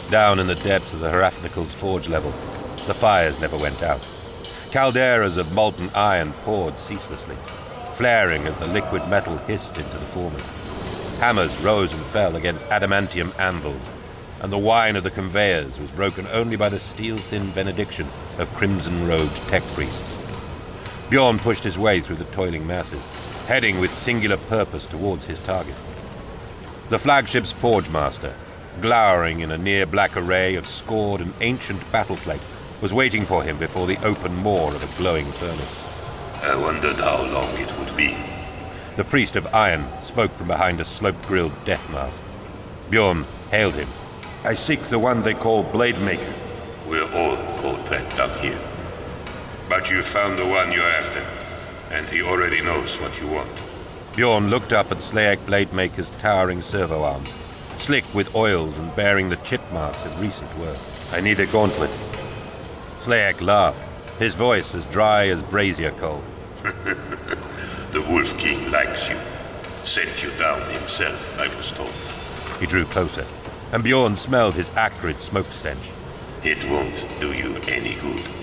Down in the depths of the Hrafnical's forge level, the fires never went out. Calderas of molten iron poured ceaselessly, flaring as the liquid metal hissed into the formers. Hammers rose and fell against adamantium anvils, and the whine of the conveyors was broken only by the steel-thin benediction of crimson-robed tech priests. Bjorn pushed his way through the toiling masses, heading with singular purpose towards his target. The flagship's forge master, glowering in a near-black array of scored and ancient battleplate, was waiting for him before the open maw of a glowing furnace. I wondered how long it would be. The priest of iron spoke from behind a slope-grilled death mask. Bjorn hailed him. I seek the one they call Blademaker. We're all called that down here. But you found the one you're after, and he already knows what you want. Bjorn looked up at Slayak Blademaker's towering servo arms, slick with oils and bearing the chip marks of recent work. I need a gauntlet. Slayak laughed, his voice as dry as brazier coal. The Wolf King likes you. Sent you down himself, I was told. He drew closer, and Bjorn smelled his acrid smoke stench. It won't do you any good.